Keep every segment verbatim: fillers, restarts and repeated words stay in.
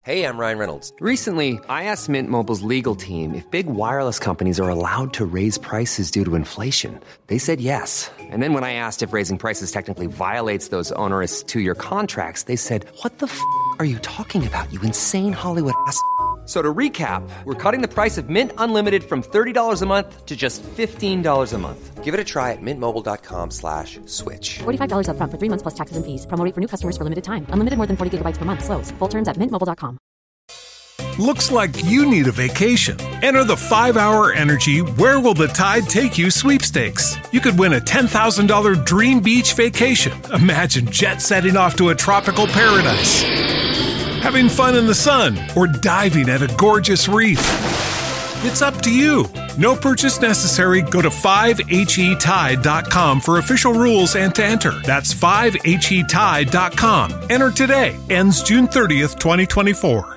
Hey, I'm Ryan Reynolds. Recently, I asked Mint Mobile's legal team if big wireless companies are allowed to raise prices due to inflation. They said yes. And then when I asked if raising prices technically violates those onerous two-year contracts, they said, what the f*** are you talking about, you insane Hollywood ass f- So to recap, we're cutting the price of Mint Unlimited from thirty dollars a month to just fifteen dollars a month. Give it a try at mintmobile.com slash switch. forty-five dollars up front for three months plus taxes and fees. Promo rate for new customers for limited time. Unlimited more than forty gigabytes per month. Slows full terms at mint mobile dot com. Looks like you need a vacation. Enter the five hour Energy Where Will the Tide Take You sweepstakes. You could win a ten thousand dollars dream beach vacation. Imagine jet setting off to a tropical paradise, having fun in the sun, or diving at a gorgeous reef. It's up to you. No purchase necessary. Go to five H E tide dot com for official rules and to enter. That's five H E tide dot com. Enter today. Ends June thirtieth, twenty twenty-four.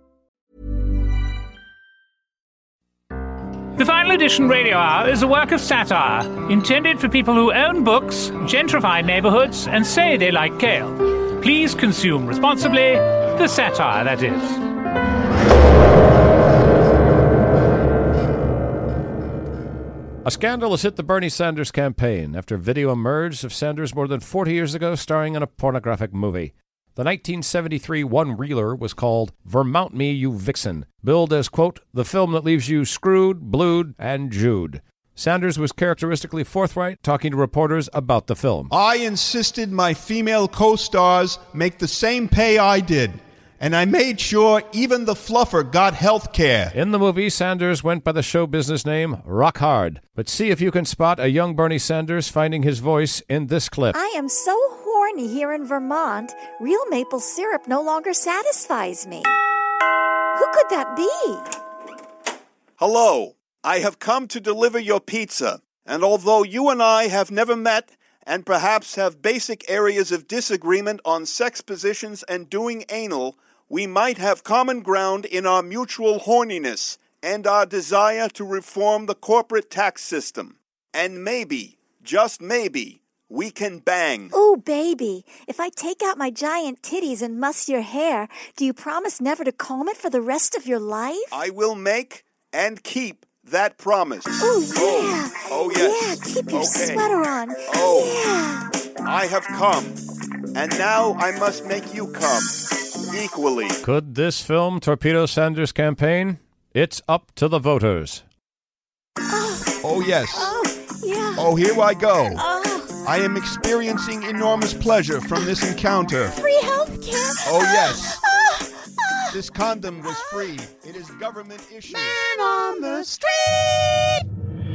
The Final Edition Radio Hour is a work of satire intended for people who own books, gentrify neighborhoods, and say they like kale. Please consume responsibly. The satire, that is. A scandal has hit the Bernie Sanders campaign after video emerged of Sanders more than forty years ago starring in a pornographic movie. The nineteen seventy-three one-reeler was called Vermount Me, You Vixen, billed as, quote, the film that leaves you screwed, blued, and Jewed. Sanders was characteristically forthright, talking to reporters about the film. I insisted my female co-stars make the same pay I did, and I made sure even the fluffer got health care. In the movie, Sanders went by the show business name Rock Hard. But see if you can spot a young Bernie Sanders finding his voice in this clip. I am so horny here in Vermont, real maple syrup no longer satisfies me. Who could that be? Hello, I have come to deliver your pizza, and although you and I have never met and perhaps have basic areas of disagreement on sex positions and doing anal, we might have common ground in our mutual horniness and our desire to reform the corporate tax system. And maybe, just maybe, we can bang. Ooh, baby, if I take out my giant titties and muss your hair, do you promise never to comb it for the rest of your life? I will make and keep that promise. Ooh, yeah. Oh, oh yes. Yeah, keep your okay. sweater on. Oh, yeah. I have come, and now I must make you come equally. Could this film torpedo Sanders' campaign? It's up to the voters. Oh, oh yes. Oh, yeah. Oh, here I go. Oh. I am experiencing enormous pleasure from this encounter. Free health care. Oh, yes. This condom was free. It is government issued. Man on the street.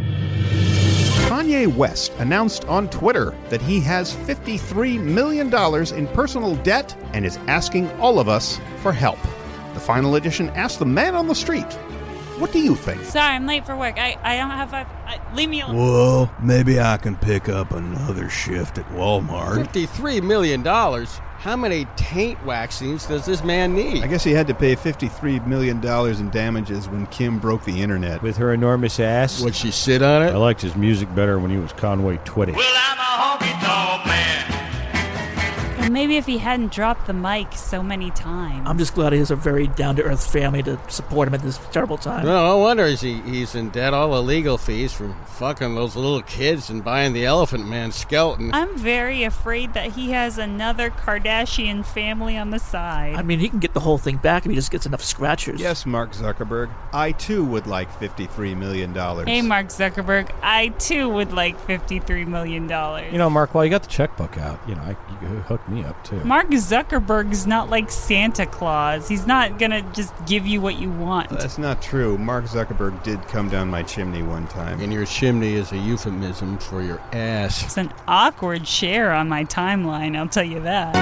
Kanye West announced on Twitter that he has fifty-three million dollars in personal debt and is asking all of us for help. The Final Edition asked the man on the street, what do you think? Sorry, I'm late for work. I, I don't have a... I, leave me alone. Well, maybe I can pick up another shift at Walmart. fifty-three million dollars? How many taint waxings does this man need? I guess he had to pay fifty-three million dollars in damages when Kim broke the internet. With her enormous ass? Would she sit on it? I liked his music better when he was Conway Twitty. Well, I'm a honky-tonk man. Well, maybe if he hadn't dropped the mic so many times. I'm just glad he has a very down-to-earth family to support him at this terrible time. No, no wonder is he, he's in debt. All the legal fees from fucking those little kids and buying the Elephant Man skeleton. I'm very afraid that he has another Kardashian family on the side. I mean, he can get the whole thing back if he just gets enough scratchers. Yes, Mark Zuckerberg. I, too, would like fifty-three million dollars. Hey, Mark Zuckerberg. I, too, would like fifty-three million dollars. You know, Mark, while you got the checkbook out, you know, I, you hooked me up, too. Mark Zuckerberg's not like Santa Claus. He's not going to just give you what you want. That's not true. Mark Zuckerberg did come down my chimney one time. And your chimney is a euphemism for your ass. It's an awkward share on my timeline, I'll tell you that.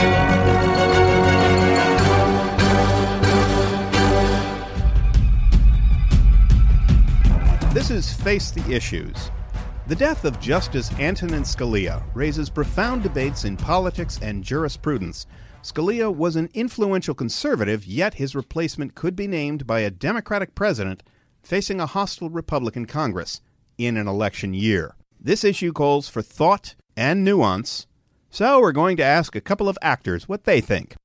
This is Face the Issues. The death of Justice Antonin Scalia raises profound debates in politics and jurisprudence. Scalia was an influential conservative, yet his replacement could be named by a Democratic president facing a hostile Republican Congress in an election year. This issue calls for thought and nuance, so we're going to ask a couple of actors what they think.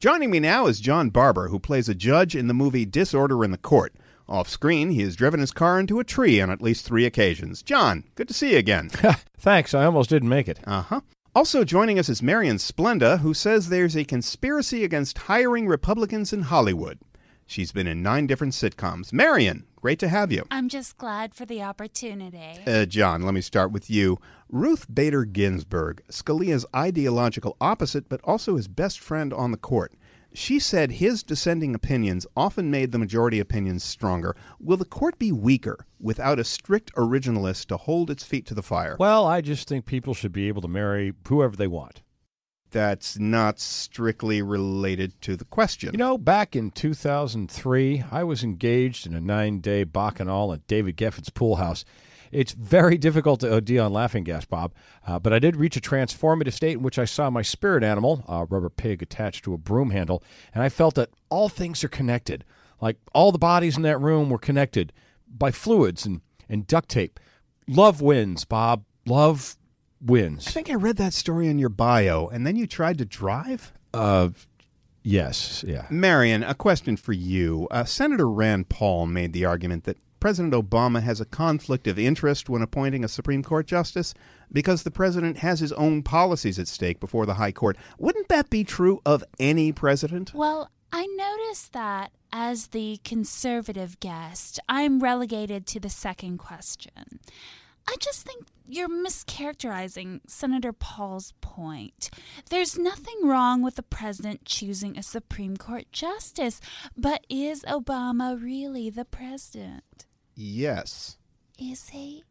Joining me now is John Barber, who plays a judge in the movie Disorder in the Court. Off-screen, he has driven his car into a tree on at least three occasions. John, good to see you again. Thanks, I almost didn't make it. Uh-huh. Also joining us is Marion Splenda, who says there's a conspiracy against hiring Republicans in Hollywood. She's been in nine different sitcoms. Marion, great to have you. I'm just glad for the opportunity. Uh, John, let me start with you. Ruth Bader Ginsburg, Scalia's ideological opposite, but also his best friend on the court. She said his dissenting opinions often made the majority opinions stronger. Will the court be weaker without a strict originalist to hold its feet to the fire? Well, I just think people should be able to marry whoever they want. That's not strictly related to the question. You know, back in two thousand three, I was engaged in a nine-day bacchanal at David Geffen's pool house. It's very difficult to O D on laughing gas, Bob, uh, but I did reach a transformative state in which I saw my spirit animal, a rubber pig attached to a broom handle, and I felt that all things are connected. Like all the bodies in that room were connected by fluids and, and duct tape. Love wins, Bob. Love wins. I think I read that story in your bio, and then you tried to drive? Uh, yes, yeah. Marion, a question for you. Uh, Senator Rand Paul made the argument that President Obama has a conflict of interest when appointing a Supreme Court justice because the president has his own policies at stake before the High Court. Wouldn't that be true of any president? Well, I noticed that as the conservative guest, I'm relegated to the second question. I just think you're mischaracterizing Senator Paul's point. There's nothing wrong with the president choosing a Supreme Court justice, but is Obama really the president? Yes. Is he?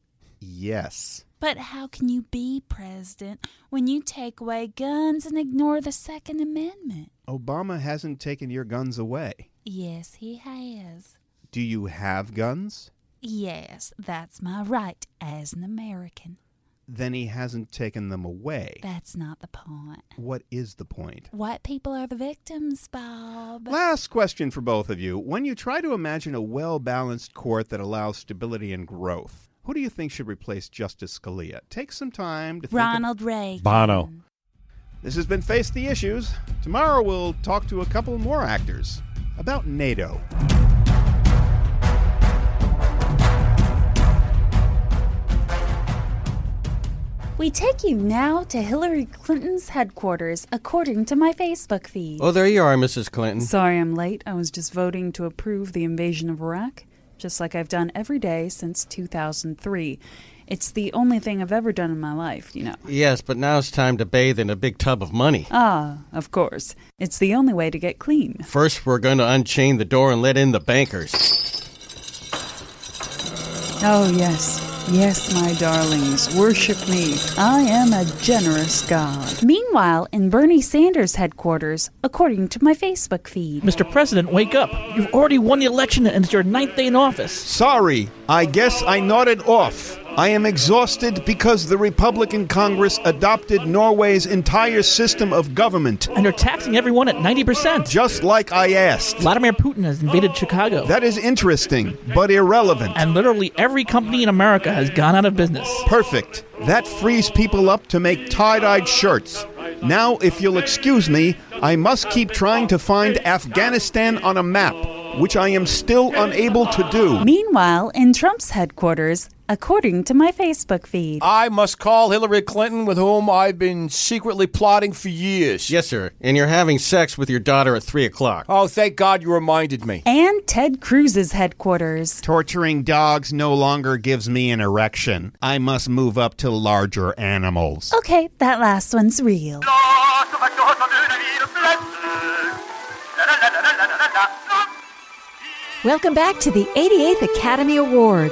Yes. But how can you be president when you take away guns and ignore the Second Amendment? Obama hasn't taken your guns away. Yes, he has. Do you have guns? Yes, that's my right as an American. Then he hasn't taken them away. That's not the point. What is the point? White people are the victims, Bob. Last question for both of you. When you try to imagine a well-balanced court that allows stability and growth, who do you think should replace Justice Scalia? Take some time to think. Ronald Reagan. Bono. This has been Face the Issues. Tomorrow we'll talk to a couple more actors about NATO. We take you now to Hillary Clinton's headquarters, according to my Facebook feed. Oh, there you are, Missus Clinton. Sorry I'm late. I was just voting to approve the invasion of Iraq, just like I've done every day since two thousand three. It's the only thing I've ever done in my life, you know. Yes, but now it's time to bathe in a big tub of money. Ah, of course. It's the only way to get clean. First, we're going to unchain the door and let in the bankers. Oh, yes. Yes, my darlings, worship me. I am a generous God. Meanwhile, in Bernie Sanders' headquarters, according to my Facebook feed. Mister President, wake up. You've already won the election and it's your ninth day in office. Sorry, I guess I nodded off. I am exhausted because the Republican Congress adopted Norway's entire system of government. And they're taxing everyone at ninety percent. Just like I asked. Vladimir Putin has invaded Chicago. That is interesting, but irrelevant. And literally every company in America has gone out of business. Perfect. That frees people up to make tie-dyed shirts. Now, if you'll excuse me, I must keep trying to find Afghanistan on a map, which I am still unable to do. Meanwhile, in Trump's headquarters, according to my Facebook feed. I must call Hillary Clinton, with whom I've been secretly plotting for years. Yes, sir. And you're having sex with your daughter at three o'clock. Oh, thank God you reminded me. And Ted Cruz's headquarters. Torturing dogs no longer gives me an erection. I must move up to larger animals. Okay, that last one's real. Welcome back to the eighty-eighth Academy Awards.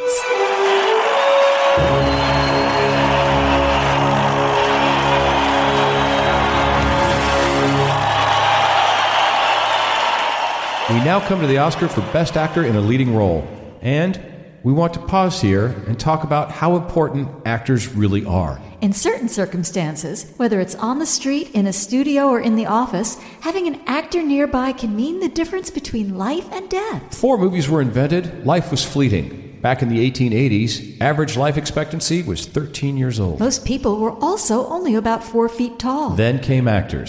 We now come to the Oscar for Best Actor in a Leading Role. And we want to pause here and talk about how important actors really are. In certain circumstances, whether it's on the street, in a studio, or in the office, having an actor nearby can mean the difference between life and death. Before movies were invented, life was fleeting. Back in the eighteen eighties, average life expectancy was thirteen years old. Most people were also only about four feet tall. Then came actors.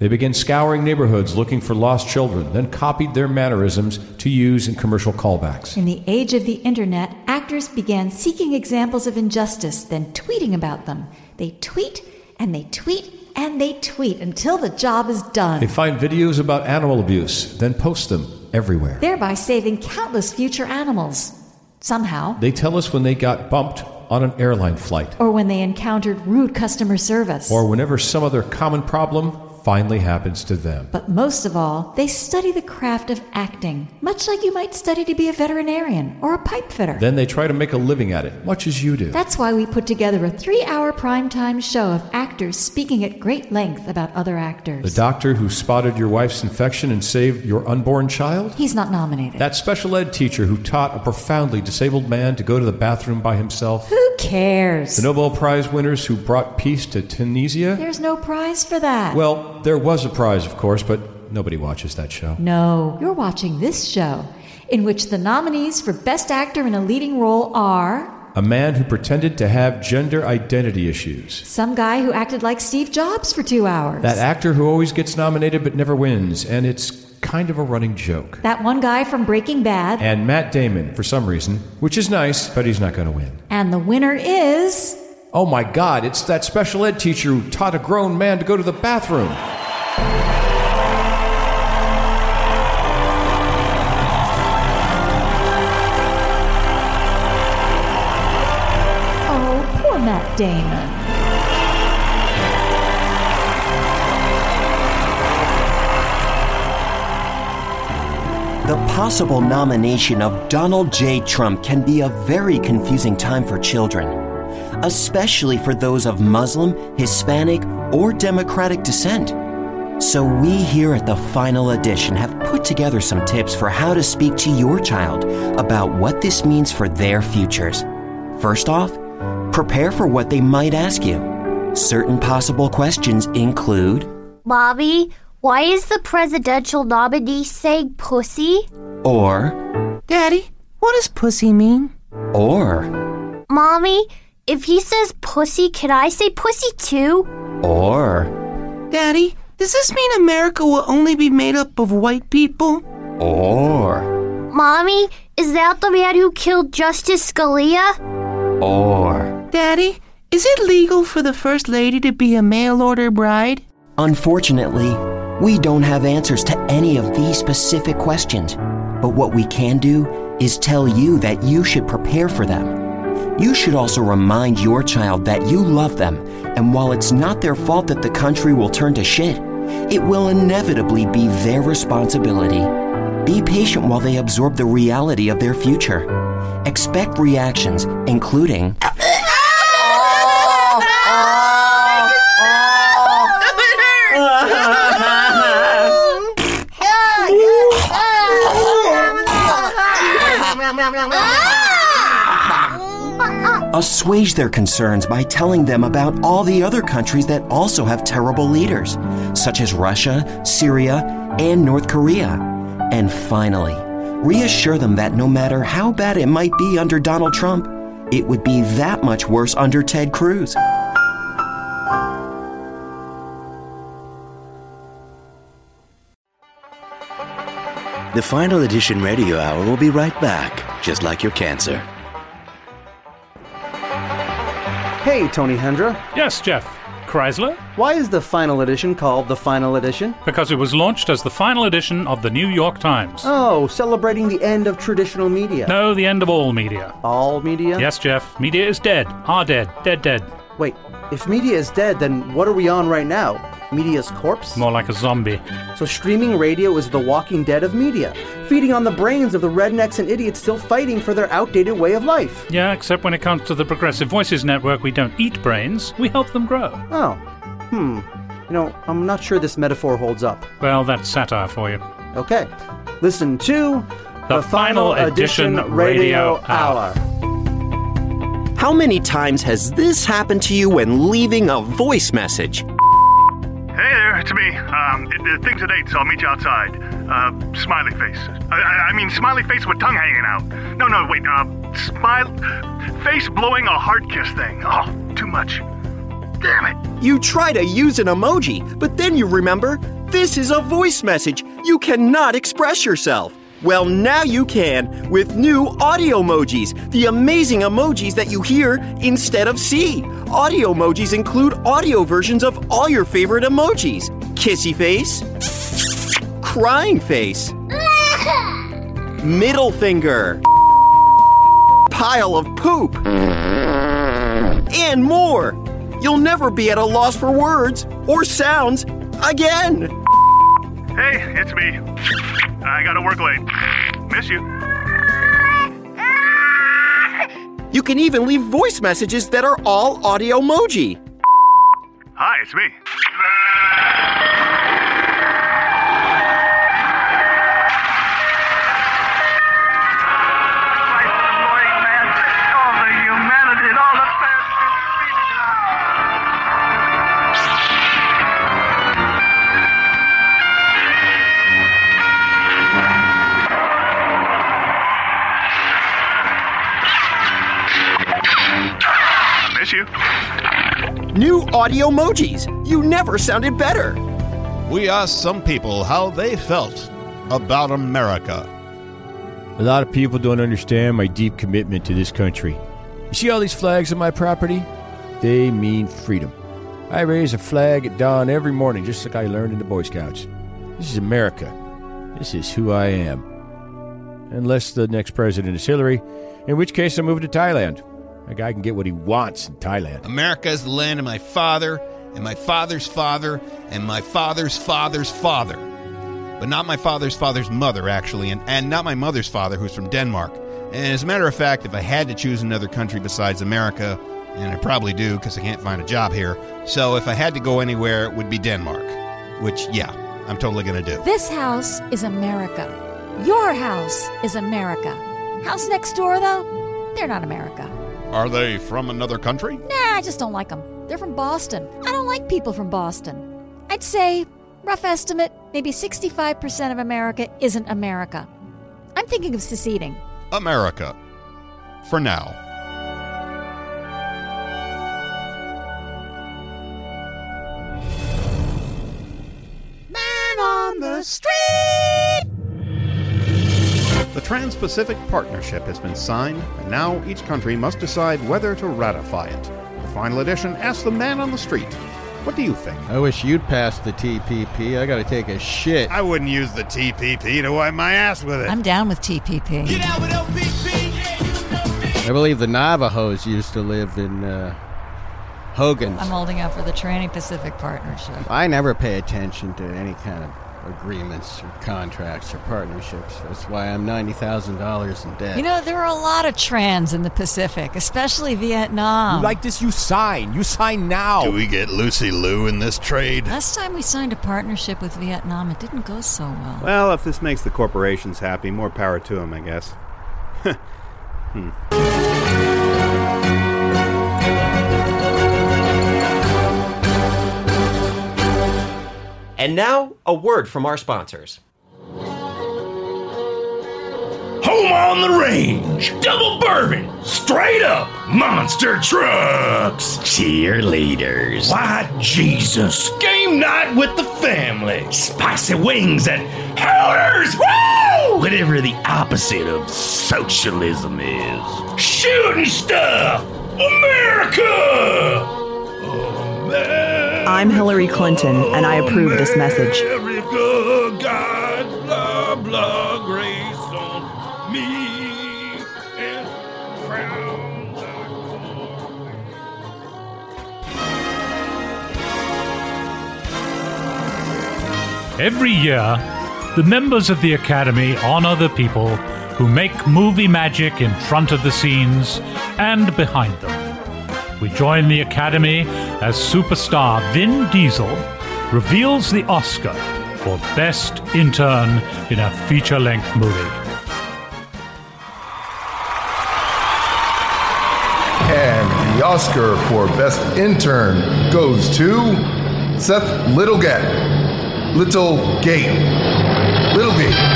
They began scouring neighborhoods looking for lost children, then copied their mannerisms to use in commercial callbacks. In the age of the internet, actors began seeking examples of injustice, then tweeting about them. They tweet, and they tweet, and they tweet until the job is done. They find videos about animal abuse, then post them everywhere. Thereby saving countless future animals. Somehow. They tell us when they got bumped on an airline flight. Or when they encountered rude customer service. Or whenever some other common problem finally happens to them. But most of all, they study the craft of acting, much like you might study to be a veterinarian or a pipe fitter. Then they try to make a living at it, much as you do. That's why we put together a three-hour primetime show of actors speaking at great length about other actors. The doctor who spotted your wife's infection and saved your unborn child? He's not nominated. That special ed teacher who taught a profoundly disabled man to go to the bathroom by himself? Who cares? The Nobel Prize winners who brought peace to Tunisia? There's no prize for that. Well, there was a prize, of course, but nobody watches that show. No, you're watching this show, in which the nominees for Best Actor in a Leading Role are... A man who pretended to have gender identity issues. Some guy who acted like Steve Jobs for two hours. That actor who always gets nominated but never wins, and it's kind of a running joke. That one guy from Breaking Bad. And Matt Damon, for some reason, which is nice, but he's not going to win. And the winner is... Oh my God, it's that special ed teacher who taught a grown man to go to the bathroom. Oh, poor Matt Damon. The possible nomination of Donald J. Trump can be a very confusing time for children, especially for those of Muslim, Hispanic, or Democratic descent. So we here at the Final Edition have put together some tips for how to speak to your child about what this means for their futures. First off, prepare for what they might ask you. Certain possible questions include, Bobby, why is the presidential nominee saying pussy? Or, Daddy, what does pussy mean? Or, Mommy, if he says pussy, can I say pussy too? Or, Daddy, does this mean America will only be made up of white people? Or, Mommy, is that the man who killed Justice Scalia? Or, Daddy, is it legal for the First Lady to be a mail-order bride? Unfortunately, we don't have answers to any of these specific questions, but what we can do is tell you that you should prepare for them. You should also remind your child that you love them, and while it's not their fault that the country will turn to shit, it will inevitably be their responsibility. Be patient while they absorb the reality of their future. Expect reactions, including... Assuage their concerns by telling them about all the other countries that also have terrible leaders, such as Russia, Syria, and North Korea. And finally, reassure them that no matter how bad it might be under Donald Trump, it would be that much worse under Ted Cruz. The Final Edition Radio Hour will be right back, just like your cancer. Hey, Tony Hendra. Yes, Jeff. Chrysler? Why is the Final Edition called the Final Edition? Because it was launched as the final edition of the New York Times. Oh, celebrating the end of traditional media. No, the end of all media. All media? Yes, Jeff. Media is dead. Are dead. Dead, dead. Wait, if media is dead, then what are we on right now? Media's corpse? More like a zombie. So streaming radio is the walking dead of media, feeding on the brains of the rednecks and idiots still fighting for their outdated way of life. Yeah, except when it comes to the Progressive Voices Network, we don't eat brains, we help them grow. Oh, hmm. You know, I'm not sure this metaphor holds up. Well, that's satire for you. Okay. Listen to The, the Final, Final Edition, Edition Radio, Radio Hour. How many times has this happened to you when leaving a voice message? Hey there, it's me. Um, it, uh, things at eight, so I'll meet you outside. Uh, smiley face. I, I, I mean, smiley face with tongue hanging out. No, no, wait. Uh, smile, face blowing a heart kiss thing. Oh, too much. Damn it! You try to use an emoji, but then you remember, this is a voice message. You cannot express yourself. Well, now you can with new audio emojis, the amazing emojis that you hear instead of see. Audio emojis include audio versions of all your favorite emojis. Kissy face, crying face, middle finger, pile of poop, and more. You'll never be at a loss for words or sounds again. Hey, it's me. I gotta work late. Miss you. You can even leave voice messages that are all audio emoji. Hi, it's me. You. New audio emojis. You never sounded better. We asked some people how they felt about America. A lot of people don't understand my deep commitment to this country. You see all these flags on my property? They mean freedom. I raise a flag at dawn every morning, just like I learned in the Boy Scouts. This is America. This is who I am. Unless the next president is Hillary, in which case I'm moving to Thailand. A guy can get what he wants in Thailand. America is the land of my father, and my father's father, and my father's father's father. But not my father's father's mother, actually, and, and not my mother's father, who's from Denmark. And as a matter of fact, if I had to choose another country besides America, and I probably do because I can't find a job here, so if I had to go anywhere, it would be Denmark. Which, yeah, I'm totally going to do. This house is America. Your house is America. House next door, though, they're not America. Are they from another country? Nah, I just don't like them. They're from Boston. I don't like people from Boston. I'd say, rough estimate, maybe sixty-five percent of America isn't America. I'm thinking of seceding. America. For now. Man on the street! The Trans-Pacific Partnership has been signed, and now each country must decide whether to ratify it. The final edition asks the man on the street, what do you think? I wish you'd pass the T P P. I gotta take a shit. I wouldn't use the T P P to wipe my ass with it. I'm down with T P P. Get out with O P P! I believe the Navajos used to live in uh, Hogan's. I'm holding out for the Trans-Pacific Partnership. I never pay attention to any kind of agreements or contracts or partnerships. That's why I'm ninety thousand dollars in debt. You know, there are a lot of trans in the Pacific, especially Vietnam. You like this, you sign. You sign now. Do we get Lucy Liu in this trade? Last time we signed a partnership with Vietnam, it didn't go so well. Well, if this makes the corporations happy, more power to them, I guess. hmm. And now, a word from our sponsors. Home on the range, double bourbon, straight up monster trucks, cheerleaders, white Jesus, game night with the family, spicy wings and Hooters, woo! Whatever the opposite of socialism is. Shooting stuff, America! I'm Hillary Clinton, and I approve this message. America, God, blah, blah, grace on me, and crowns Every year, the members of the Academy honor the people who make movie magic in front of the scenes and behind them. We join the Academy as superstar Vin Diesel reveals the Oscar for Best Intern in a Feature-Length Movie. And the Oscar for Best Intern goes to Seth Littlegate. Littlegate. Littlegate.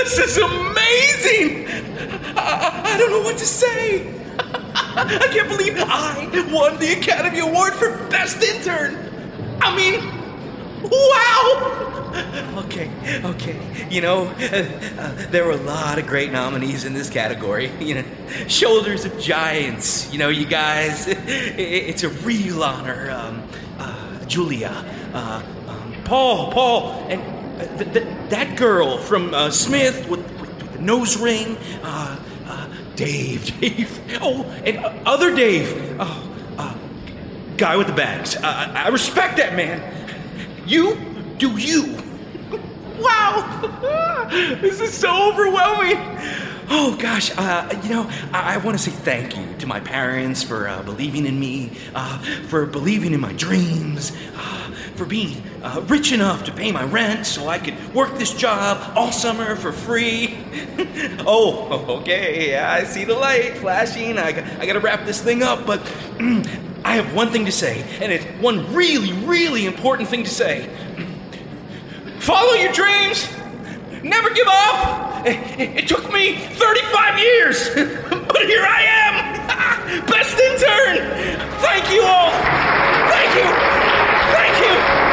This is amazing! I, I don't know what to say. I can't believe I won the Academy Award for Best Intern. I mean, wow! Okay, okay. You know, uh, uh, there were a lot of great nominees in this category. You know, Shoulders of Giants. You know, you guys, it, it's a real honor. Um, uh, Julia, uh, um, Paul, Paul, and uh, th- th- that girl from uh, Smith with, with, with the nose ring. Uh, uh, Dave, Dave. Oh, and uh, other Dave. Oh, uh, guy with the bags. Uh, I respect that man. You do you. Wow! This is so overwhelming. Oh, gosh, uh, you know, I, I want to say thank you to my parents for uh, believing in me, uh, for believing in my dreams, uh, for being uh, rich enough to pay my rent so I could work this job all summer for free. Oh, okay, yeah, I see the light flashing. I, I got to wrap this thing up, but I have one thing to say, and it's one really, really important thing to say. Follow your dreams. Never give up. It, it, it took me thirty-five years, but here I am. Best intern. Thank you all. Thank you. Thank you.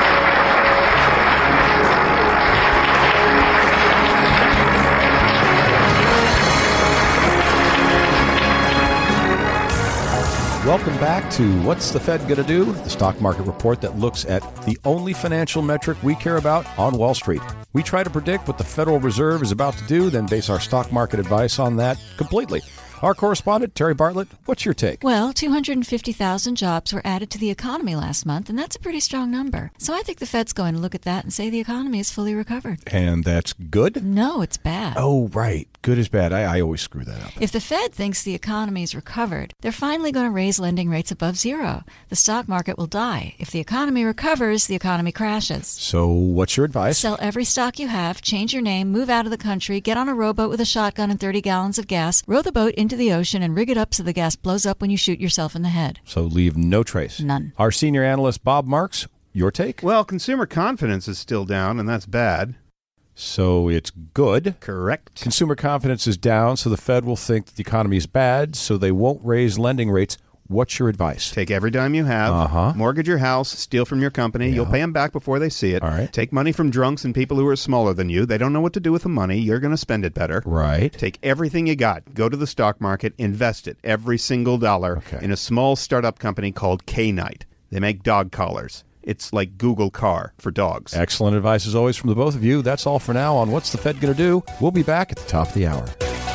Welcome back to What's the Fed Gonna Do? The stock market report that looks at the only financial metric we care about on Wall Street. We try to predict what the Federal Reserve is about to do, then base our stock market advice on that completely. Our correspondent, Terry Bartlett, what's your take? Well, two hundred fifty thousand jobs were added to the economy last month, and that's a pretty strong number. So I think the Fed's going to look at that and say the economy is fully recovered. And that's good? No, it's bad. Oh, right. Good is bad. I, I always screw that up. If the Fed thinks the economy is recovered, they're finally going to raise lending rates above zero. The stock market will die. If the economy recovers, the economy crashes. So what's your advice? Sell every stock you have, change your name, move out of the country, get on a rowboat with a shotgun and thirty gallons of gas, row the boat into the ocean, and rig it up so the gas blows up when you shoot yourself in the head. So leave no trace. None. Our senior analyst, Bob Marks, your take? Well, consumer confidence is still down, and that's bad. So it's good. Correct. Consumer confidence is down, so the Fed will think that the economy is bad, so they won't raise lending rates. What's your advice? Take every dime you have, uh-huh. mortgage your house, steal from your company. Yeah. You'll pay them back before they see it. All right. Take money from drunks and people who are smaller than you. They don't know what to do with the money. You're going to spend it better. Right. Take everything you got. Go to the stock market. Invest it, every single dollar, okay. in a small startup company called K-Night. They make dog collars. It's like Google Car for dogs. Excellent advice as always from the both of you. That's all for now on What's the Fed Gonna Do? We'll be back at the top of the hour.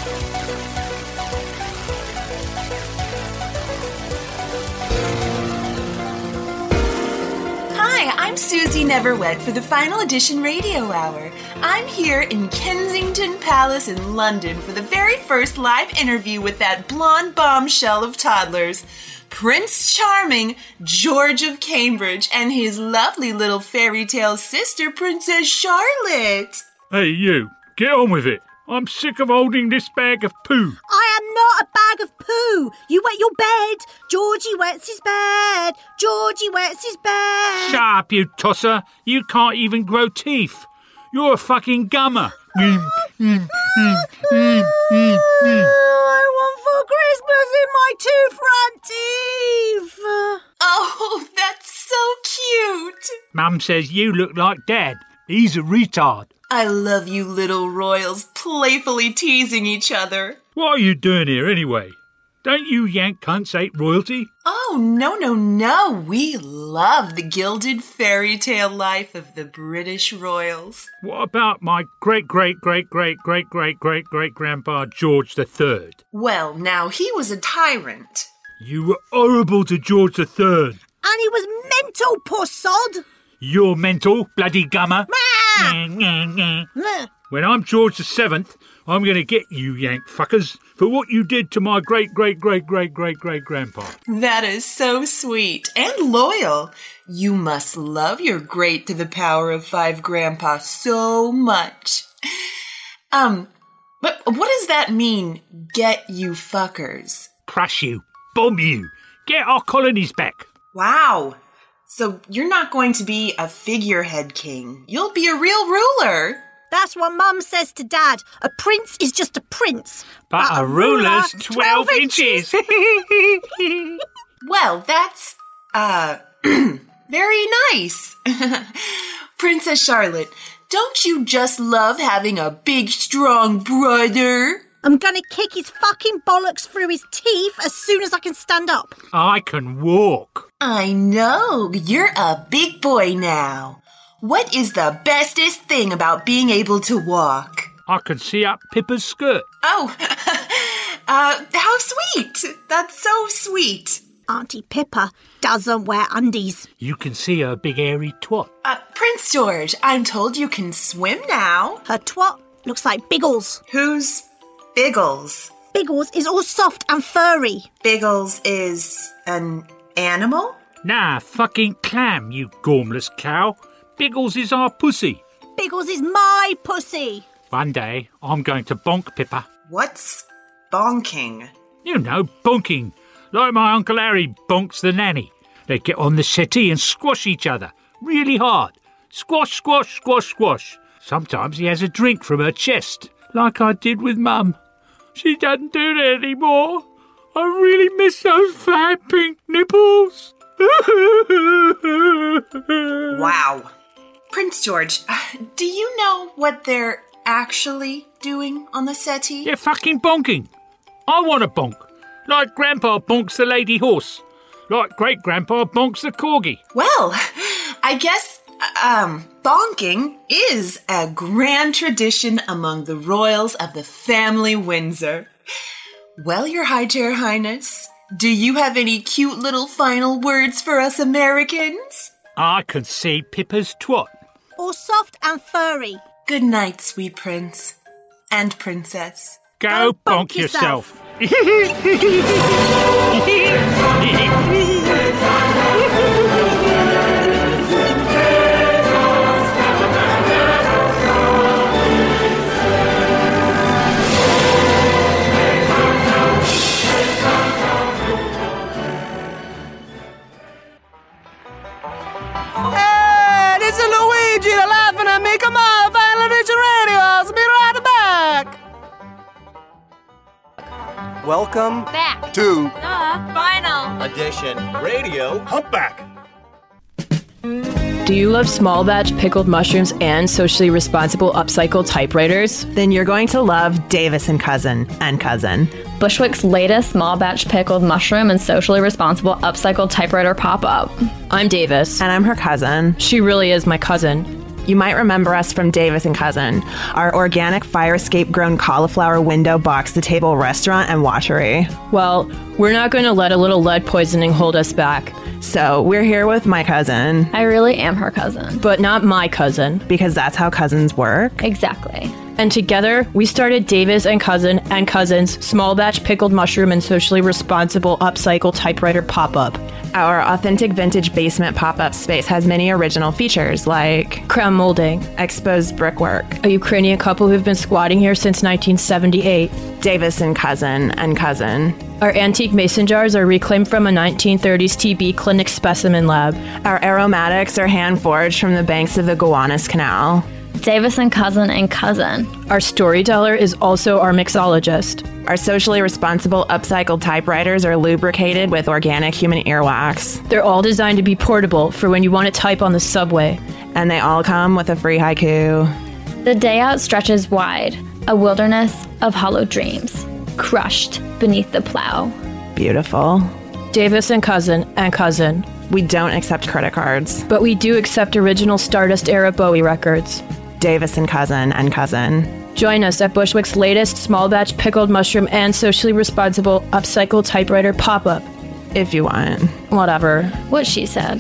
Hi, I'm Susie Neverwed for the Final Edition Radio Hour. I'm here in Kensington Palace in London for the very first live interview with that blonde bombshell of toddlers, Prince Charming, George of Cambridge, and his lovely little fairy tale sister, Princess Charlotte. Hey, you, get on with it. I'm sick of holding this bag of poo. I am not a bag of poo. You wet your bed. Georgie wets his bed. Georgie wets his bed. Shut up, you tosser. You can't even grow teeth. You're a fucking gummer. mm, mm, mm, mm, mm, mm. I want for Christmas in my two front teeth. Oh, that's so cute. Mum says you look like Dad. He's a retard. I love you little royals playfully teasing each other. What are you doing here anyway? Don't you yank cunts hate royalty? Oh, no, no, no. We love the gilded fairy tale life of the British royals. What about my great-great-great-great-great-great-great-great-grandpa George the Third? Well, now, he was a tyrant. You were horrible to George the Third. And he was mental, poor sod. You're mental, bloody gummer. When I'm George the Seventh, I'm going to get you yank fuckers for what you did to my great-great-great-great-great-great-grandpa. That is so sweet and loyal. You must love your great to the power of five grandpa so much. Um, but what does that mean, get you fuckers? Crush you, bomb you, get our colonies back. Wow. So you're not going to be a figurehead king. You'll be a real ruler. That's what Mum says to Dad. A prince is just a prince. But, but a ruler's twelve inches. Well, that's, uh, very nice. Princess Charlotte, don't you just love having a big, strong brother? I'm gonna kick his fucking bollocks through his teeth as soon as I can stand up. I can walk. I know. You're a big boy now. What is the bestest thing about being able to walk? I can see up Pippa's skirt. Oh, uh, how sweet. That's so sweet. Auntie Pippa doesn't wear undies. You can see her big hairy twat. Uh, Prince George, I'm told you can swim now. Her twat looks like Biggles. Who's Biggles? Biggles is all soft and furry. Biggles is an animal? Nah, fucking clam, you gormless cow. Biggles is our pussy. Biggles is my pussy. One day, I'm going to bonk Pippa. What's bonking? You know, bonking. Like my Uncle Harry bonks the nanny. They get on the settee and squash each other. Really hard. Squash, squash, squash, squash. Sometimes he has a drink from her chest. Like I did with Mum. She doesn't do that anymore. I really miss those fat pink nipples. Wow. Prince George, do you know what they're actually doing on the settee? They're fucking bonking. I want to bonk. Like Grandpa bonks the lady horse. Like Great-Grandpa bonks the corgi. Well, I guess, um, bonking is a grand tradition among the royals of the family Windsor. Well, Your High Chair Highness, do you have any cute little final words for us Americans? I can see Pippa's twat. All soft and furry. Good night, sweet prince and princess. Go, Go bonk, bonk yourself. Hey, this is Luigi, the laughing at me. Come on, Final Edition Radio. I'll be right back. Welcome back to the Final Edition Radio Humpback. Do you love small batch pickled mushrooms and socially responsible upcycled typewriters? Then you're going to love Davis and Cousin and Cousin. Bushwick's latest small batch pickled mushroom and socially responsible upcycled typewriter pop-up. I'm Davis. And I'm her cousin. She really is my cousin. You might remember us from Davis and Cousin, our organic fire escape grown cauliflower window box to table restaurant and watchery. Well, we're not going to let a little lead poisoning hold us back. So we're here with my cousin. I really am her cousin. But not my cousin. Because that's how cousins work. Exactly. And together, we started Davis and Cousin and Cousins small batch pickled mushroom and socially responsible upcycle typewriter pop-up. Our authentic vintage basement pop-up space has many original features like crown molding, exposed brickwork, a Ukrainian couple who've been squatting here since nineteen seventy-eight, Davis and Cousin and Cousin. Our antique mason jars are reclaimed from a nineteen thirties T B clinic specimen lab. Our aromatics are hand-forged from the banks of the Gowanus Canal. Davis and Cousin and Cousin. Our storyteller is also our mixologist. Our socially responsible upcycled typewriters are lubricated with organic human earwax. They're all designed to be portable for when you want to type on the subway. And they all come with a free haiku. The day out stretches wide, a wilderness of hollow dreams, crushed beneath the plow. Beautiful. Davis and Cousin and Cousin. We don't accept credit cards. But we do accept original Stardust-era Bowie records. Davis and Cousin and Cousin. Join us at Bushwick's latest small batch pickled mushroom and socially responsible upcycled typewriter pop-up. If you want. Whatever. What she said.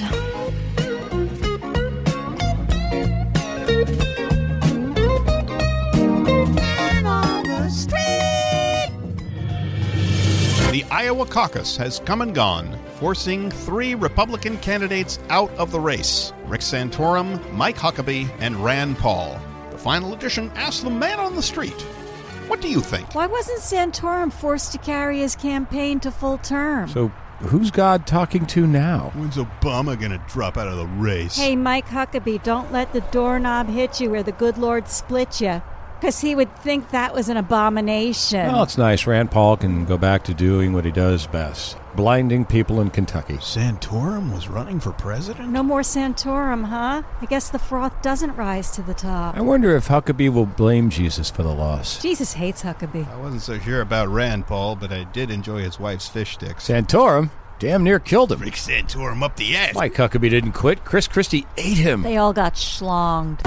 The Iowa caucus has come and gone, forcing three Republican candidates out of the race: Rick Santorum, Mike Huckabee, and Rand Paul. The final edition asks the man on the street, what do you think? Why wasn't Santorum forced to carry his campaign to full term? So who's God talking to now? When's Obama gonna drop out of the race? Hey, Mike Huckabee, don't let the doorknob hit you or the good Lord split you. Because he would think that was an abomination. Well, it's nice. Rand Paul can go back to doing what he does best. Blinding people in Kentucky. Santorum was running for president? No more Santorum, huh? I guess the froth doesn't rise to the top. I wonder if Huckabee will blame Jesus for the loss. Jesus hates Huckabee. I wasn't so sure about Rand Paul, but I did enjoy his wife's fish sticks. Santorum? Damn near killed him. Rick Santorum up the ass. Mike Huckabee didn't quit. Chris Christie ate him. They all got schlonged.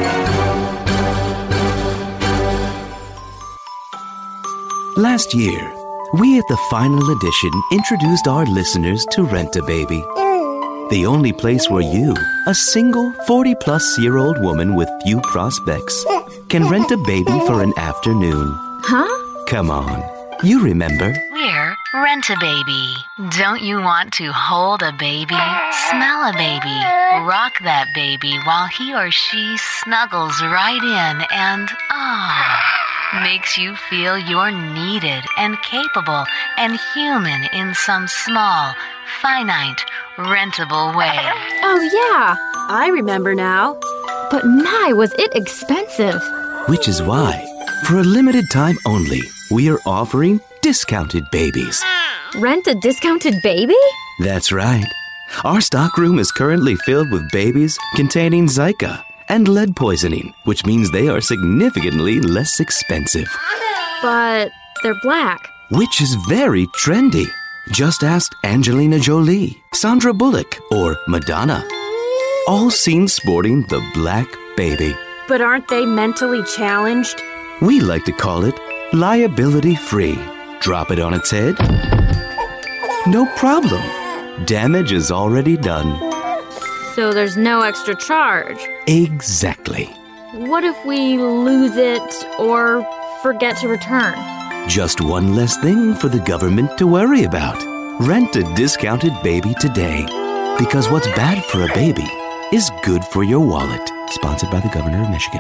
Last year, we at the final edition introduced our listeners to Rent-A-Baby. The only place where you, a single forty-plus-year-old woman with few prospects, can rent a baby for an afternoon. Huh? Come on. You remember. We're Rent-A-Baby. Don't you want to hold a baby, smell a baby, rock that baby while he or she snuggles right in and, ah... makes you feel you're needed and capable and human in some small, finite, rentable way. Oh, yeah. I remember now. But my, was it expensive. Which is why, for a limited time only, we are offering discounted babies. Rent a discounted baby? That's right. Our stockroom is currently filled with babies containing Zika and lead poisoning, which means they are significantly less expensive. But they're black. Which is very trendy. Just ask Angelina Jolie, Sandra Bullock, or Madonna. All seen sporting the black baby. But aren't they mentally challenged? We like to call it liability-free. Drop it on its head. No problem. Damage is already done. So there's no extra charge. Exactly. What if we lose it or forget to return? Just one less thing for the government to worry about. Rent a discounted baby today. Because what's bad for a baby is good for your wallet. Sponsored by the Governor of Michigan.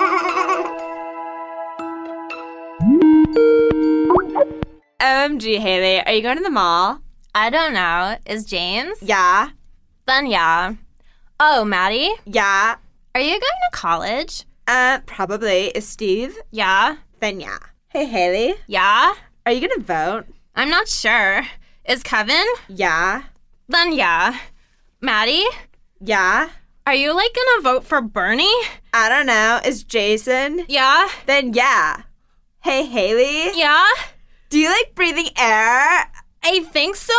O M G, Haley, are you going to the mall? I don't know. Is James? Yeah. Then yeah. Oh, Maddie? Yeah. Are you going to college? Uh, probably. Is Steve? Yeah. Then yeah. Hey, Haley? Yeah? Are you going to vote? I'm not sure. Is Kevin? Yeah. Then yeah. Maddie? Yeah. Are you, like, gonna vote for Bernie? I don't know. Is Jason? Yeah. Then yeah. Hey, Haley? Yeah? Do you like breathing air? I think so.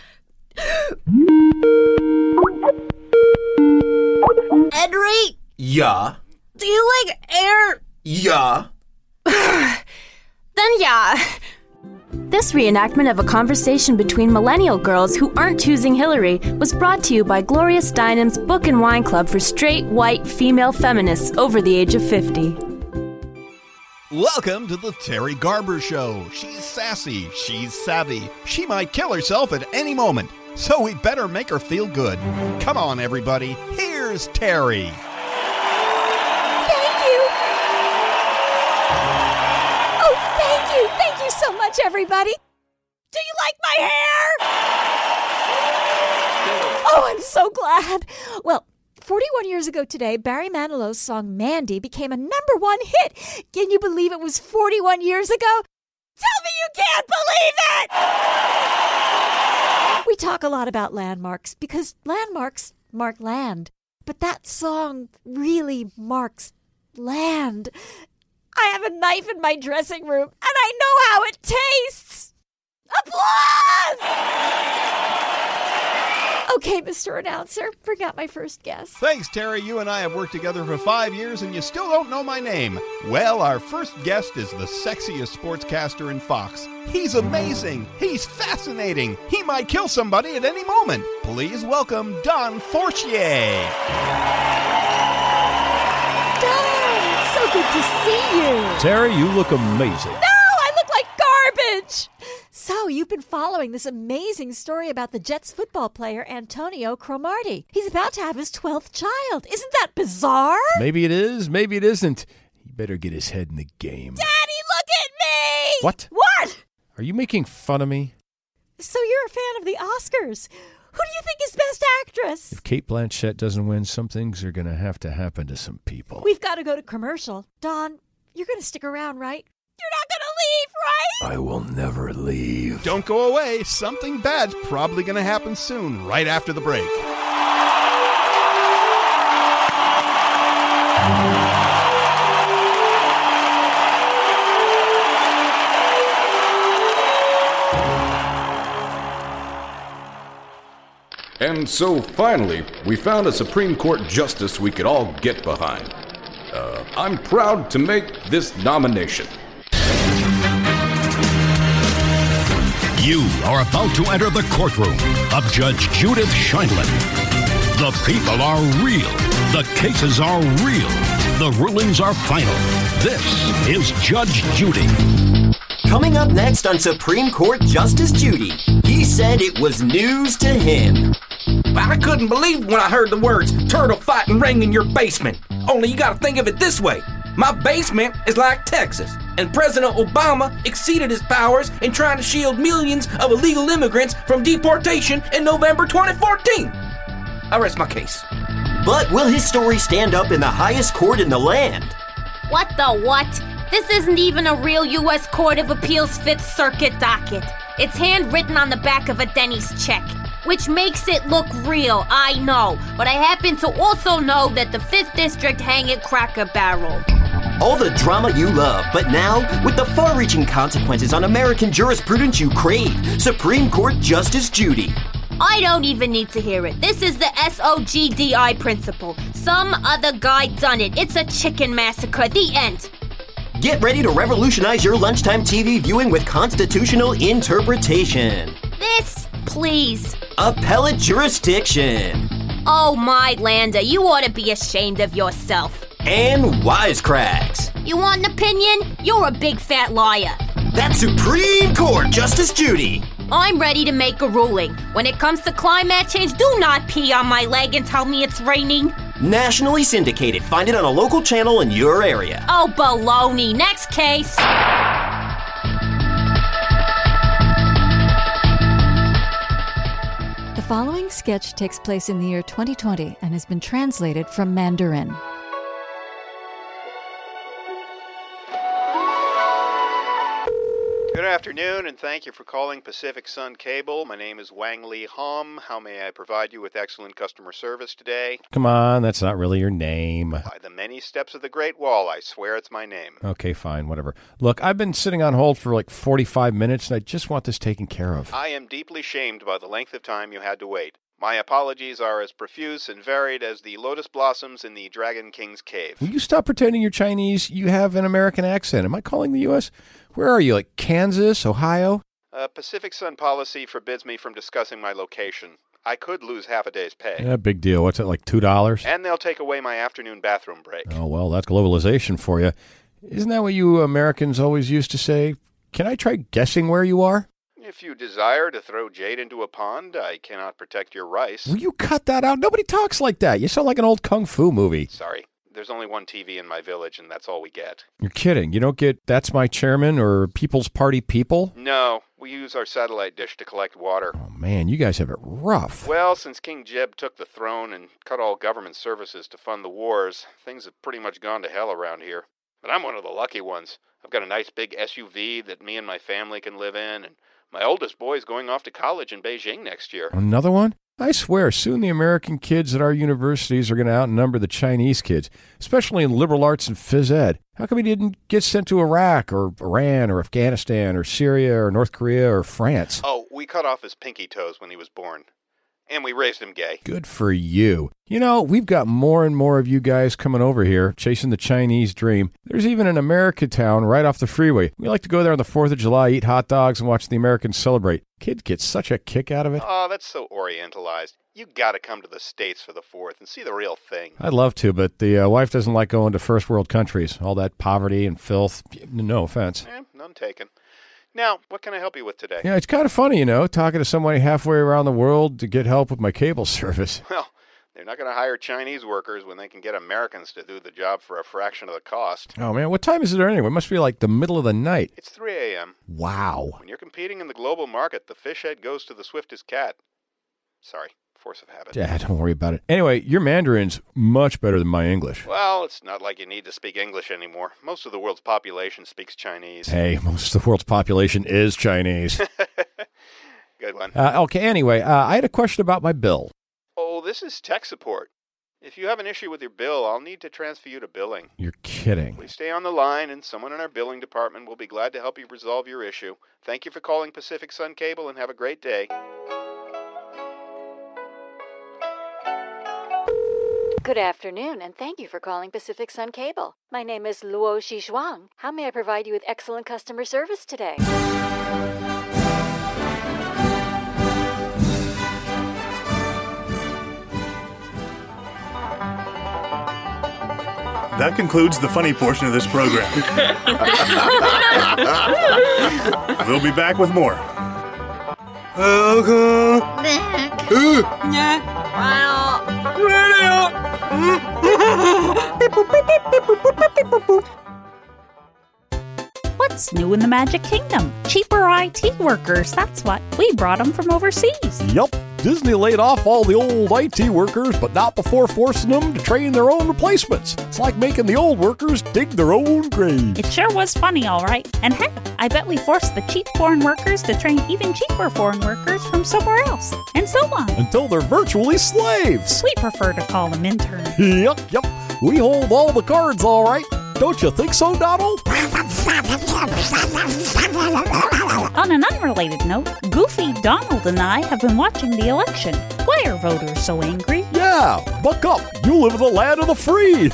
Edry? Yeah. Do you like air? Yeah. Then yeah. This reenactment of a conversation between millennial girls who aren't choosing Hillary was brought to you by Gloria Steinem's Book and Wine Club for straight, white, female feminists over the age of fifty. Welcome to the Terry Garber Show. She's sassy, she's savvy, she might kill herself at any moment, so we better make her feel good. Come on, everybody, here's Terry. Thank you. Oh, thank you. Thank you so much, everybody. Do you like my hair? Oh, I'm so glad. Well, forty-one years ago today, Barry Manilow's song Mandy became a number one hit. Can you believe it was forty-one years ago? Tell me you can't believe it! We talk a lot about landmarks because landmarks mark land. But that song really marks land. I have a knife in my dressing room, and I know how it tastes. Applause! Okay, Mister Announcer, bring out my first guest. Thanks, Terry. You and I have worked together for five years, and you still don't know my name. Well, our first guest is the sexiest sportscaster in Fox. He's amazing. He's fascinating. He might kill somebody at any moment. Please welcome Don Fortier. Don, so good to see you. Terry, you look amazing. No, I look like garbage. So, you've been following this amazing story about the Jets football player Antonio Cromartie. He's about to have his twelfth child. Isn't that bizarre? Maybe it is, maybe it isn't. He better get his head in the game. Daddy, look at me! What? What? Are you making fun of me? So you're a fan of the Oscars. Who do you think is Best Actress? If Cate Blanchett doesn't win, some things are going to have to happen to some people. We've got to go to commercial. Dawn, you're going to stick around, right? You're not going to leave, right? I will never leave. Don't go away. Something bad's probably going to happen soon, right after the break. And so, finally, we found a Supreme Court justice we could all get behind. Uh, I'm proud to make this nomination. You are about to enter the courtroom of Judge Judith Sheindlin. The people are real. The cases are real. The rulings are final. This is Judge Judy. Coming up next on Supreme Court Justice Judy, he said it was news to him. I couldn't believe when I heard the words turtle fighting ring in your basement. Only you gotta think of it this way. My basement is like Texas, and President Obama exceeded his powers in trying to shield millions of illegal immigrants from deportation in November twenty fourteen. I rest my case. But will his story stand up in the highest court in the land? What the what? This isn't even a real U S Court of Appeals Fifth Circuit docket. It's handwritten on the back of a Denny's check, which makes it look real, I know. But I happen to also know that the fifth District hang at Cracker Barrel. All the drama you love, but now, with the far-reaching consequences on American jurisprudence you crave, Supreme Court Justice Judy. I don't even need to hear it. This is the S O G D I principle. Some other guy done it. It's a chicken massacre. The end. Get ready to revolutionize your lunchtime T V viewing with constitutional interpretation. This, please. Appellate jurisdiction. Oh, my Landa, you ought to be ashamed of yourself. And wisecracks. You want an opinion? You're a big fat liar. That's Supreme Court Justice Judy. I'm ready to make a ruling. When it comes to climate change, do not pee on my leg and tell me it's raining. Nationally syndicated. Find it on a local channel in your area. Oh, baloney. Next case. The following sketch takes place in the year twenty twenty and has been translated from Mandarin. Good afternoon, and thank you for calling Pacific Sun Cable. My name is Wang Li Hom. How may I provide you with excellent customer service today? Come on, that's not really your name. By the many steps of the Great Wall, I swear it's my name. Okay, fine, whatever. Look, I've been sitting on hold for like forty-five minutes, and I just want this taken care of. I am deeply shamed by the length of time you had to wait. My apologies are as profuse and varied as the lotus blossoms in the Dragon King's cave. Will you stop pretending you're Chinese? You have an American accent. Am I calling the U S? Where are you, like Kansas, Ohio? Uh, Pacific Sun policy forbids me from discussing my location. I could lose half a day's pay. Yeah, big deal. What's it, like two dollars? And they'll take away my afternoon bathroom break. Oh, well, that's globalization for you. Isn't that what you Americans always used to say? Can I try guessing where you are? If you desire to throw jade into a pond, I cannot protect your rice. Will you cut that out? Nobody talks like that. You sound like an old kung fu movie. Sorry. There's only one T V in my village, and that's all we get. You're kidding. You don't get That's My Chairman or People's Party People? No. We use our satellite dish to collect water. Oh, man, you guys have it rough. Well, since King Jeb took the throne and cut all government services to fund the wars, things have pretty much gone to hell around here. But I'm one of the lucky ones. I've got a nice big S U V that me and my family can live in, and my oldest boy's going off to college in Beijing next year. Another one? I swear, soon the American kids at our universities are going to outnumber the Chinese kids, especially in liberal arts and phys ed. How come he didn't get sent to Iraq or Iran or Afghanistan or Syria or North Korea or France? Oh, we cut off his pinky toes when he was born. And we raised him gay. Good for you. You know, we've got more and more of you guys coming over here, chasing the Chinese dream. There's even an America town right off the freeway. We like to go there on the fourth of July, eat hot dogs, and watch the Americans celebrate. Kids get such a kick out of it. Oh, that's so orientalized. You gotta come to the States for the fourth and see the real thing. I'd love to, but the uh, wife doesn't like going to first world countries. All that poverty and filth. No offense. Eh, none taken. Now, what can I help you with today? Yeah, it's kind of funny, you know, talking to somebody halfway around the world to get help with my cable service. Well, They're not going to hire Chinese workers when they can get Americans to do the job for a fraction of the cost. Oh, man, what time is it there anyway? It must be like the middle of the night. It's three a.m. Wow. When you're competing in the global market, the fish head goes to the swiftest cat. Sorry, force of habit. Yeah, don't worry about it. Anyway, your Mandarin's much better than my English. Well, it's not like you need to speak English anymore. Most of the world's population speaks Chinese. Hey, most of the world's population is Chinese. Good one. uh, okay, anyway, uh, I had a question about my bill. Oh, this is tech support. If you have an issue with your bill, I'll need to transfer you to billing. You're kidding. Please stay on the line, and someone in our billing department will be glad to help you resolve your issue. Thank you for calling Pacific Sun Cable, and have a great day. Good afternoon, and thank you for calling Pacific Sun Cable. My name is Luo Xizhuang. How may I provide you with excellent customer service today? That concludes the funny portion of this program. We'll be back with more. What's new in the Magic Kingdom? Cheaper I T workers, that's what. We brought them from overseas. Yup. Disney laid off all the old I T workers, but not before forcing them to train their own replacements. It's like making the old workers dig their own grave. It sure was funny, all right. And heck, I bet we forced the cheap foreign workers to train even cheaper foreign workers from somewhere else. And so on. Until they're virtually slaves. We prefer to call them interns. Yup, yup. We hold all the cards, all right. Don't you think so, Donald? On an unrelated note, Goofy, Donald, and I have been watching the election. Why are voters so angry? Yeah, buck up. You live in the land of the free.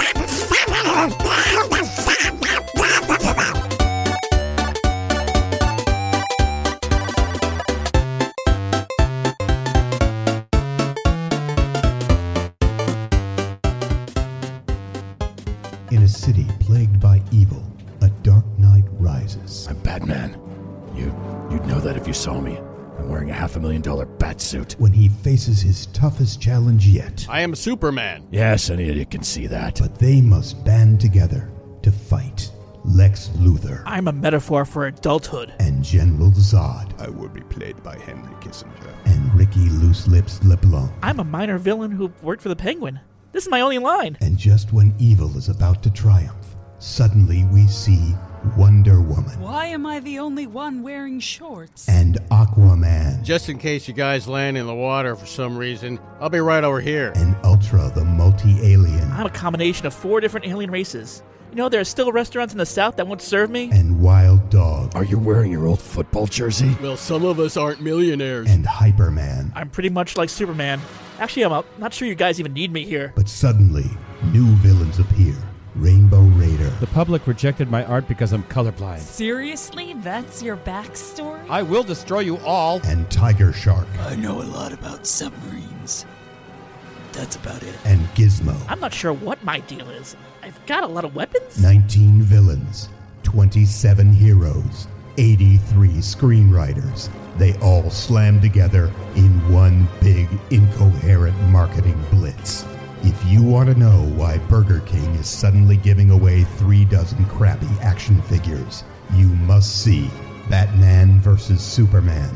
In a city plagued by evil, a dark night rises. I'm Batman. You, you'd know that if you saw me. I'm wearing a half a million dollar bat suit. When he faces his toughest challenge yet. I am Superman. Yes, any idiot can see that. But they must band together to fight Lex Luthor. I'm a metaphor for adulthood. And General Zod. I will be played by Henry Kissinger. And Ricky Loose Lips LeBlanc. I'm a minor villain who worked for the Penguin. This is my only line. And just when evil is about to triumph, suddenly we see Wonder Woman. Why am I the only one wearing shorts? And Aquaman. Just in case you guys land in the water for some reason, I'll be right over here. And Ultra, the multi-alien. I'm a combination of four different alien races. You know, there are still restaurants in the South that won't serve me. And Wild Dog. Are you wearing your old football jersey? Well, some of us aren't millionaires. And Hyperman. I'm pretty much like Superman. Actually, I'm not sure you guys even need me here. But suddenly, new villains appear. Rainbow Raider. The public rejected my art because I'm colorblind. Seriously? That's your backstory? I will destroy you all. And Tiger Shark. I know a lot about submarines. That's about it. And Gizmo. I'm not sure what my deal is. I've got a lot of weapons. nineteen villains, twenty-seven heroes, eighty-three screenwriters. They all slam together in one big, incoherent marketing blitz. If you want to know why Burger King is suddenly giving away three dozen crappy action figures, you must see Batman versus Superman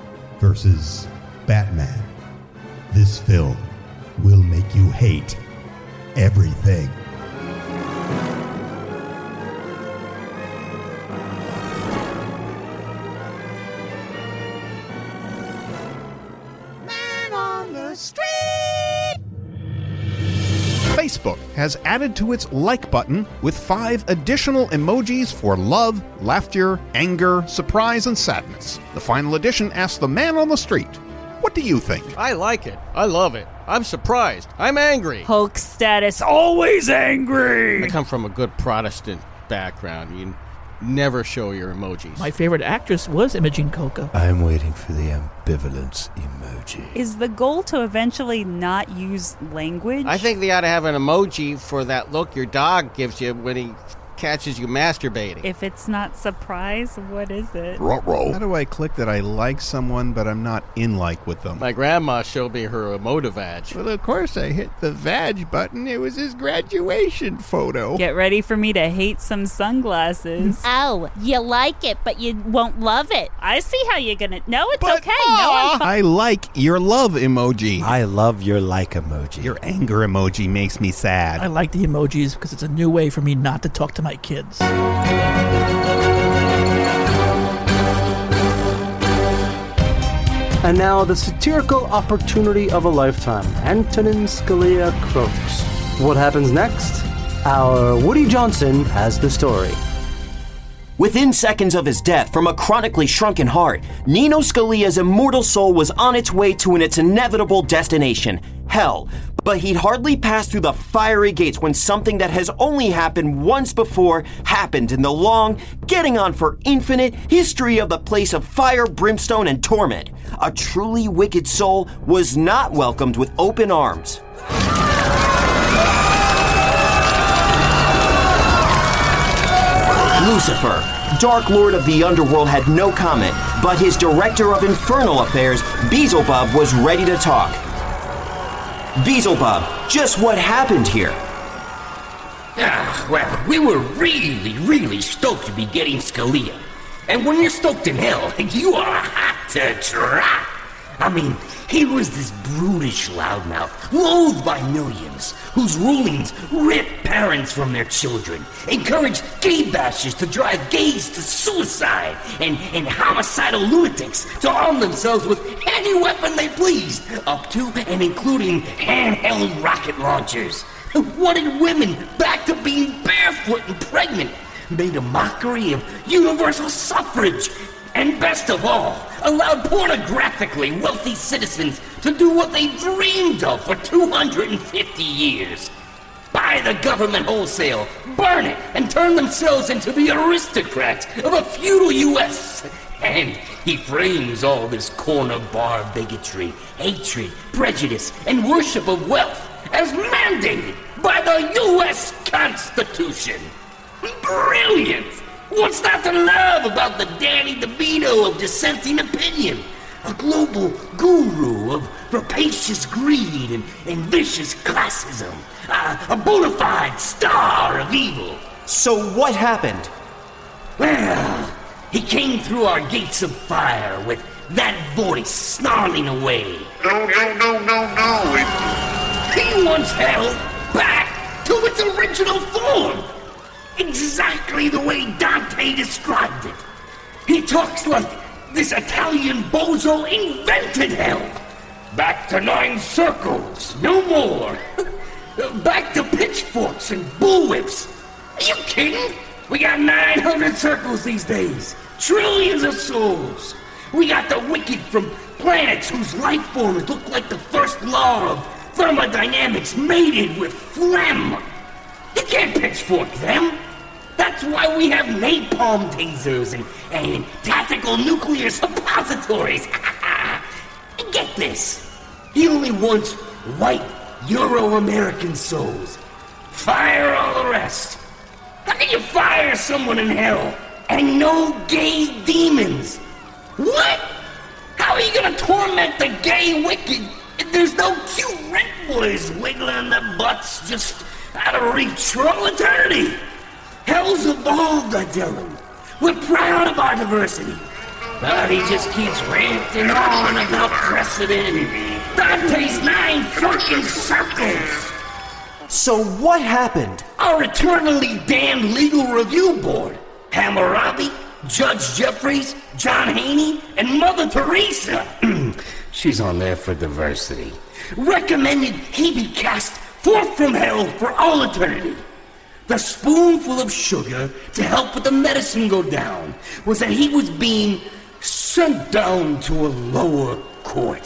versus Batman. This film will make you hate everything. Man on the street! Facebook has added to its like button with five additional emojis for love, laughter, anger, surprise, and sadness. The final edition asks the man on the street, what do you think? I like it. I love it. I'm surprised. I'm angry. Hulk status, always angry! I come from a good Protestant background. You never show your emojis. My favorite actress was Imogen Coca. I'm waiting for the ambivalence emoji. Is the goal to eventually not use language? I think they ought to have an emoji for that look your dog gives you when he catches you masturbating. If it's not surprise, what is it? How do I click that I like someone, but I'm not in like with them? My grandma showed me her emotivag. Well, of course I hit the vag button. It was his graduation photo. Get ready for me to hate some sunglasses. Oh, you like it, but you won't love it. I see how you're gonna... No, it's But, okay. No, I'm fi- I like your love emoji. I love your like emoji. Your anger emoji makes me sad. I like the emojis because it's a new way for me not to talk to my kids. And now the satirical opportunity of a lifetime. Antonin Scalia croaks. What happens next? Our Woody Johnson has the story. Within seconds of his death from a chronically shrunken heart, Nino Scalia's immortal soul was on its way to its inevitable destination, hell. But he'd hardly passed through the fiery gates when something that has only happened once before happened in the long, getting on for infinite history of the place of fire, brimstone, and torment. A truly wicked soul was not welcomed with open arms. Lucifer, Dark Lord of the Underworld, had no comment, but his director of infernal affairs, Beelzebub, was ready to talk. Beelzebub, just what happened here? Ah, well, we were really, really stoked to be getting Scalia. And when you're stoked in hell, you are hot to trot. I mean, he was this brutish loudmouth, loathed by millions, whose rulings ripped parents from their children, encouraged gay bashers to drive gays to suicide, and, and homicidal lunatics to arm themselves with any weapon they pleased, up to and including handheld rocket launchers. Wanted women back to being barefoot and pregnant, made a mockery of universal suffrage, and best of all, allowed pornographically wealthy citizens to do what they dreamed of for two hundred fifty years. Buy the government wholesale, burn it, and turn themselves into the aristocrats of a feudal U S And he frames all this corner-bar bigotry, hatred, prejudice, and worship of wealth as mandated by the U S Constitution. Brilliant! What's not to love about the Danny DeVito of dissenting opinion? A global guru of rapacious greed and, and vicious classism. Uh, a bona fide star of evil. So what happened? Well, he came through our gates of fire with that voice snarling away. No, no, no, no, no. He wants hell back to its original form. Exactly the way Dante described it. He talks like this Italian bozo invented hell. Back to nine circles, no more. Back to pitchforks and bullwhips. Are you kidding? We got nine hundred circles these days. Trillions of souls. We got the wicked from planets whose life forms look like the first law of thermodynamics mated with phlegm. You can't pitchfork them. That's why we have napalm tasers and, and tactical nuclear suppositories. Get this. He only wants white Euro-American souls. Fire all the rest. How can you fire someone in hell and no gay demons? What? How are you gonna torment the gay wicked if there's no cute rent boys wiggling their butts just out of reach for all eternity? Hell's evolved, I tell him. We're proud of our diversity. But he just keeps ranting on about precedent. Dante's nine fucking circles. So what happened? Our eternally damned legal review board. Hammurabi, Judge Jeffries, John Haney, and Mother Teresa. She's on there for diversity. Recommended he be cast forth from hell for all eternity. The spoonful of sugar to help with the medicine go down was that he was being sent down to a lower court.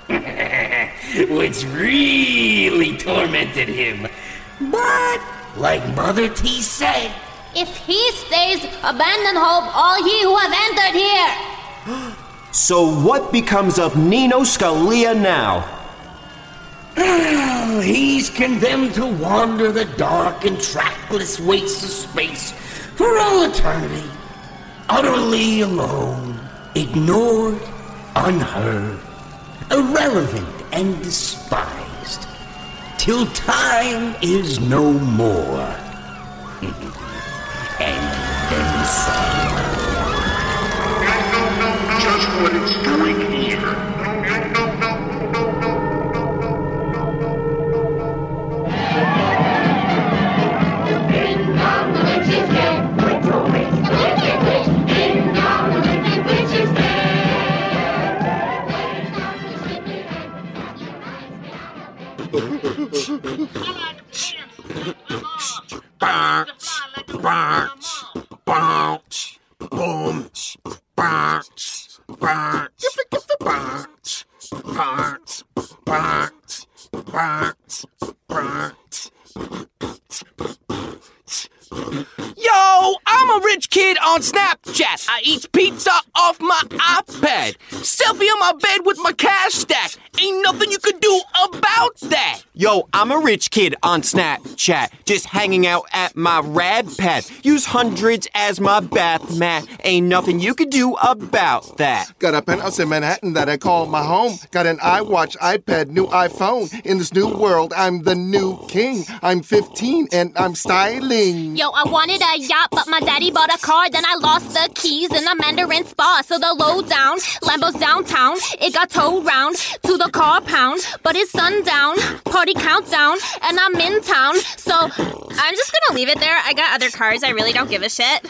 Which really tormented him. But, like Mother T said, if he stays, abandon hope all ye who have entered here. So what becomes of Nino Scalia now? He's condemned to wander the dark and trackless wastes of space for all eternity, utterly alone, ignored, unheard, irrelevant and despised, till time is no more. And then some. Just what it's doing here. Bounce, bounce, bounce, boom, bounce, bounce, bounce, bounce, bounce, bounce, bounce. Yo, I'm a rich kid on Snapchat. I eat pizza off my iPad. Selfie on my bed with my cash stack. Ain't nothing you can do about that. Yo, I'm a rich kid on Snapchat, just hanging out at my rad pad. Use hundreds as my bath mat. Ain't nothing you can do about that. Got a penthouse in Manhattan that I call my home. Got an iWatch, iPad, new iPhone. In this new world, I'm the new king. I'm fifteen and I'm styling. Yo, I wanted a yacht, but my daddy bought a car. Then I lost the keys in a Mandarin spa. So the low down, Lambo's downtown. It got towed round to the car pound. But it's sundown, party countdown, and I'm in town. So I'm just gonna leave it there. I got other cars. I really don't give a shit.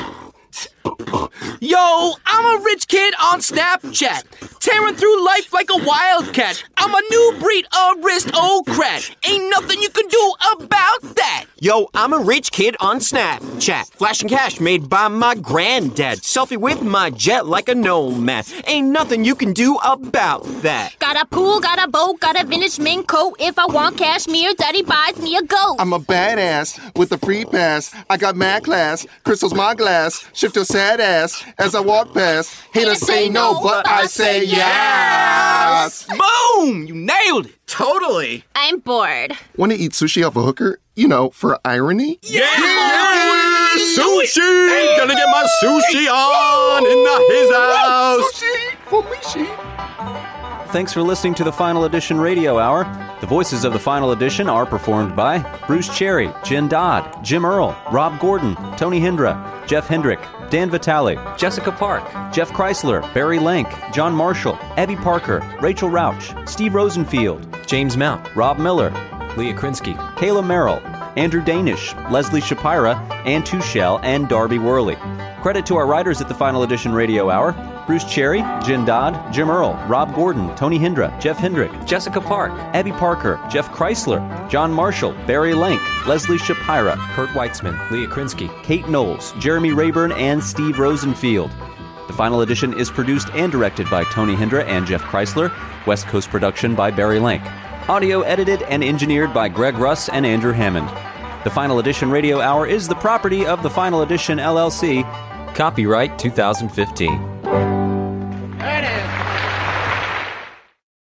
Yo, I'm a rich kid on Snapchat, tearing through life like a wildcat. I'm a new breed of aristocrat. Ain't nothing you can do about that. Yo, I'm a rich kid on Snapchat, flashing cash made by my granddad. Selfie with my jet like a nomad. Ain't nothing you can do about that. Got a pool, got a boat, got a vintage mink coat. If I want cashmere, daddy buys me a goat. I'm a badass with a free pass. I got mad class, crystal's my glass. Shift your sad ass as I walk past. Haters say no, but I say yes. Boom! You nailed it. Totally. I'm bored. Want to eat sushi off a hooker? You know, for irony? Yeah! yeah! Sushi! Hey, gonna get my sushi on in the his house! Sushi for Mishi! Thanks for listening to the Final Edition Radio Hour. The voices of the Final Edition are performed by Bruce Cherry, Jen Dodd, Jim Earl, Rob Gordon, Tony Hindra, Jeff Hendrick, Dan Vitale, Jessica Park, Jeff Chrysler, Barry Lank, John Marshall, Abby Parker, Rachel Rauch, Steve Rosenfield, James Mount, Rob Miller, Leah Krinsky, Kayla Merrill, Andrew Danish, Leslie Shapira, Ann Tuchel, and Darby Worley. Credit to our writers at the Final Edition Radio Hour: Bruce Cherry, Jen Dodd, Jim Earl, Rob Gordon, Tony Hindra, Jeff Hendrick, Jessica Park, Abby Parker, Jeff Chrysler, John Marshall, Barry Lank, Leslie Shapira, Kurt Weitzman, Leah Krinsky, Kate Knowles, Jeremy Rayburn, and Steve Rosenfield. The Final Edition is produced and directed by Tony Hindra and Jeff Chrysler. West Coast production by Barry Lank. Audio edited and engineered by Greg Russ and Andrew Hammond. The Final Edition Radio Hour is the property of the Final Edition L L C. Copyright twenty fifteen.